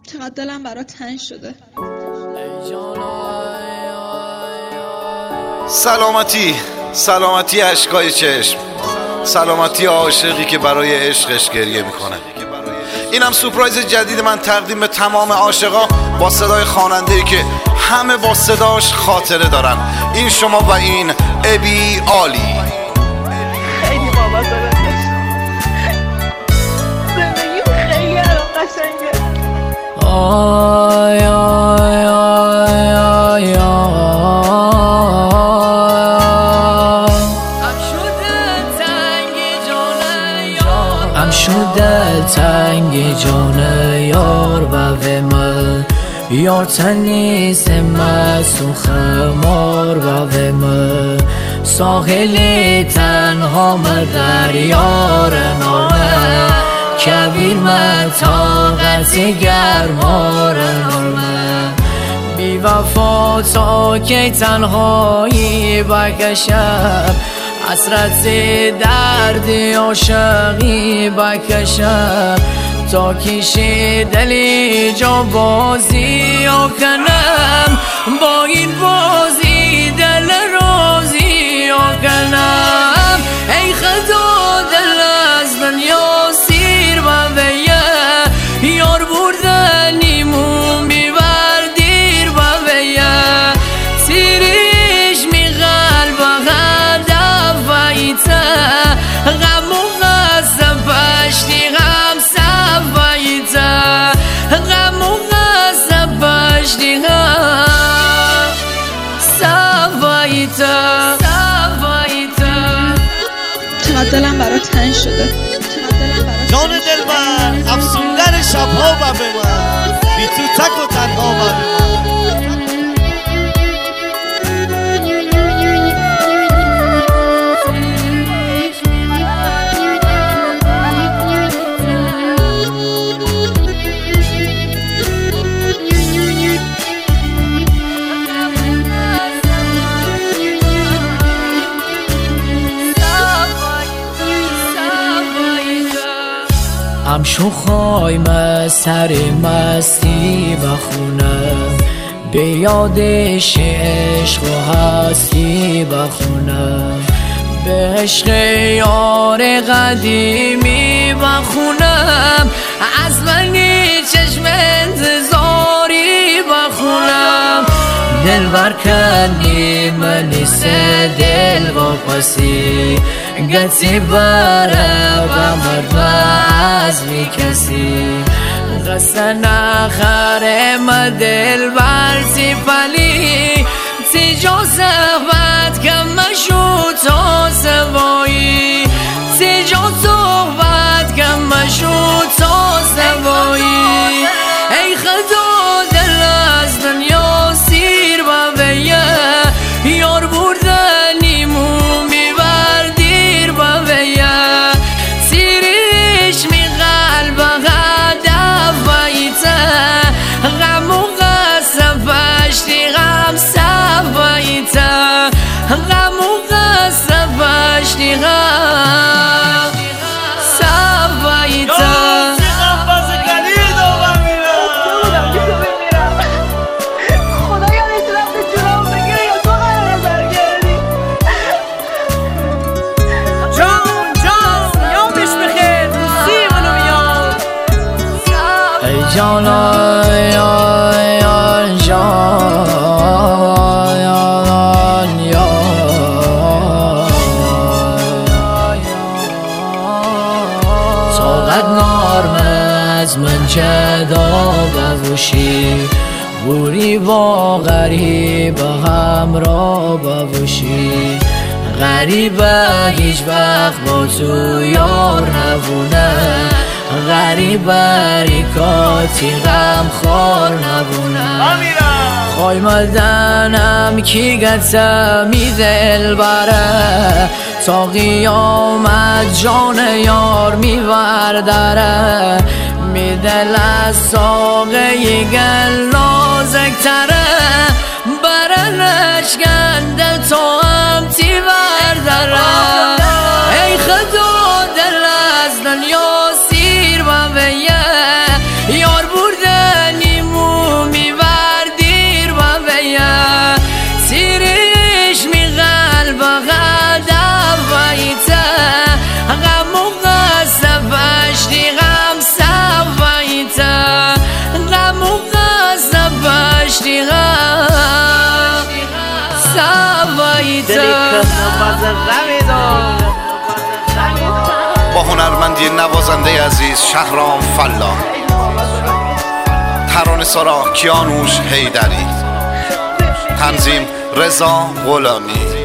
چقدر دلم برات تنگ شده. سلامتی اشکای چشم، سلامتی عاشقی که برای عشقش گریه میکنه. اینم سورپرایز جدید من تقدیم به تمام عاشقا با صدای خواننده‌ای که همه با صداش خاطره دارن. این شما و این ابی عالی. خیلی بابا زندگی خیلی الان قشنگه. آی آی آی آی ام شده تنگ جان یار و ومه یار تنیس مسون خمار و ومه ساحل تنها در یار نامه کبیر من طاقت گرمار نامه بی وفا تا که تنهایی بکشم حسرت درد عاشقی بکشم تا کشی دلی جا بازی کنم با این بازی دل رازی کنم ای خدا دل از دنیا سیر و ویه یار بردنیمون بیبر دیر و ویه سیریش می قلب غدف ویته غم و غصب پشتی غم سب ویته غم و غصب پشتی غم سب ویته چقدر دلم برات تنگ شده. جان دلبر افسوندن شبها و به من بی تو تک و تنها و به من ام شو خوایم سر مستی بخونم به یادش عشق و هستی بخونم به عشق یار قدیمی بخونم از منی چشم انتظاری بخونم دل برکنی منی سه دل واپسی گتی بره و مرد از می کسی غصه نخره ما دل برسی پلی تی جو صحبت کم مشو تا سوایی تی جو صحبت کم مشو تا سوایی ای خدا دل از دنیا سیر و ویه یار بردنیمون بیبر دیر و ویه سیریش می قلب غدف ویته غم و غصب پشتی غم سب ویته غم و غصب پشتی غم سب ویته جان جان طاقت نارم از من جدا بوشی بوری با غریب همراه بوشی غریبه هیچ وقت با تو یار نبونه غریبه ریکاتی غم خور نبونه خوای مدنم کی گتمی دل بره تا قیامت جان یار میوردره می دل از ساقه گل نازک تره بره نشکن دل تو هم تی بردره ای خدا دل از دنیا سیر و ویه یار بردنی با هنرمندی نوازنده عزیز شهرام فلاح، ترانه سرا کیانوش حیدری، تنظیم رضا غلامی.